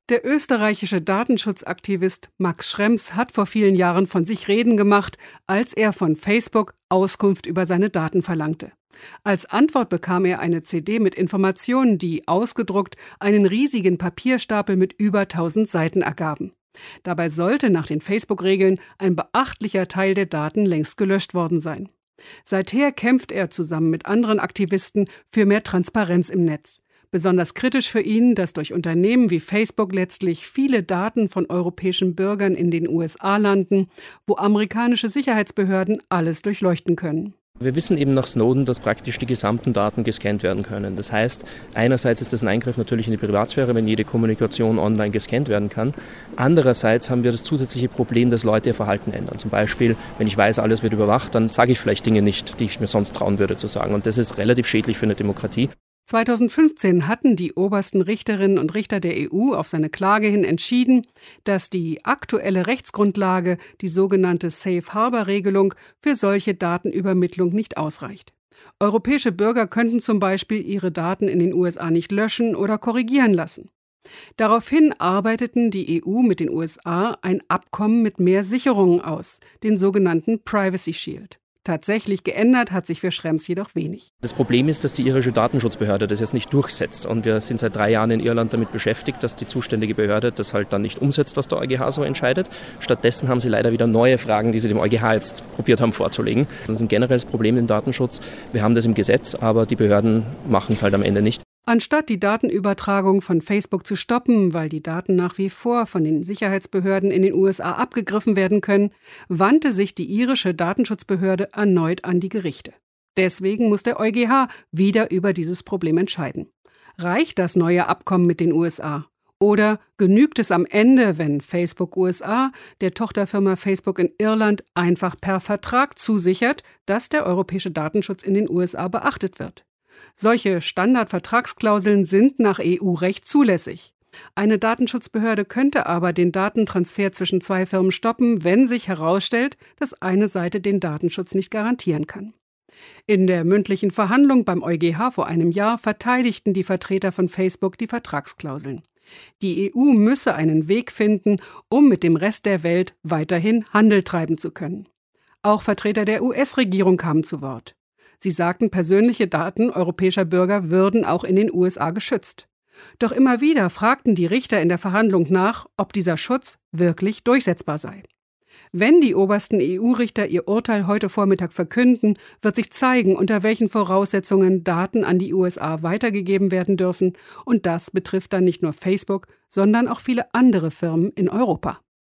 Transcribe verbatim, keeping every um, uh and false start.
Der österreichische Datenschutzaktivist Max Schrems hat vor vielen Jahren von sich reden gemacht, als er von Facebook Auskunft über seine Daten verlangte. Als Antwort bekam er eine C D mit Informationen, die ausgedruckt einen riesigen Papierstapel mit über tausend Seiten ergaben. Dabei sollte nach den Facebook-Regeln ein beachtlicher Teil der Daten längst gelöscht worden sein. Seither kämpft er zusammen mit anderen Aktivisten für mehr Transparenz im Netz. Besonders kritisch für ihn, dass durch Unternehmen wie Facebook letztlich viele Daten von europäischen Bürgern in den U S A landen, wo amerikanische Sicherheitsbehörden alles durchleuchten können. Wir wissen eben nach Snowden, dass praktisch die gesamten Daten gescannt werden können. Das heißt, einerseits ist das ein Eingriff natürlich in die Privatsphäre, wenn jede Kommunikation online gescannt werden kann. Andererseits haben wir das zusätzliche Problem, dass Leute ihr Verhalten ändern. Zum Beispiel, wenn ich weiß, alles wird überwacht, dann sage ich vielleicht Dinge nicht, die ich mir sonst trauen würde zu sagen. Und das ist relativ schädlich für eine Demokratie. zweitausendfünfzehn hatten die obersten Richterinnen und Richter der E U auf seine Klage hin entschieden, dass die aktuelle Rechtsgrundlage, die sogenannte Safe-Harbor-Regelung, für solche Datenübermittlung nicht ausreicht. Europäische Bürger könnten zum Beispiel ihre Daten in den U S A nicht löschen oder korrigieren lassen. Daraufhin arbeiteten die E U mit den U S A ein Abkommen mit mehr Sicherungen aus, den sogenannten Privacy Shield. Tatsächlich geändert hat sich für Schrems jedoch wenig. Das Problem ist, dass die irische Datenschutzbehörde das jetzt nicht durchsetzt. Und wir sind seit drei Jahren in Irland damit beschäftigt, dass die zuständige Behörde das halt dann nicht umsetzt, was der EuGH so entscheidet. Stattdessen haben sie leider wieder neue Fragen, die sie dem EuGH jetzt probiert haben vorzulegen. Das ist ein generelles Problem im Datenschutz. Wir haben das im Gesetz, aber die Behörden machen es halt am Ende nicht. Anstatt die Datenübertragung von Facebook zu stoppen, weil die Daten nach wie vor von den Sicherheitsbehörden in den U S A abgegriffen werden können, wandte sich die irische Datenschutzbehörde erneut an die Gerichte. Deswegen muss der EuGH wieder über dieses Problem entscheiden. Reicht das neue Abkommen mit den U S A? Oder genügt es am Ende, wenn Facebook U S A der Tochterfirma Facebook in Irland einfach per Vertrag zusichert, dass der europäische Datenschutz in den U S A beachtet wird? Solche Standardvertragsklauseln sind nach E U-Recht zulässig. Eine Datenschutzbehörde könnte aber den Datentransfer zwischen zwei Firmen stoppen, wenn sich herausstellt, dass eine Seite den Datenschutz nicht garantieren kann. In der mündlichen Verhandlung beim EuGH vor einem Jahr verteidigten die Vertreter von Facebook die Vertragsklauseln. Die E U müsse einen Weg finden, um mit dem Rest der Welt weiterhin Handel treiben zu können. Auch Vertreter der U S-Regierung kamen zu Wort. Sie sagten, persönliche Daten europäischer Bürger würden auch in den U S A geschützt. Doch immer wieder fragten die Richter in der Verhandlung nach, ob dieser Schutz wirklich durchsetzbar sei. Wenn die obersten E U-Richter ihr Urteil heute Vormittag verkünden, wird sich zeigen, unter welchen Voraussetzungen Daten an die U S A weitergegeben werden dürfen. Und das betrifft dann nicht nur Facebook, sondern auch viele andere Firmen in Europa.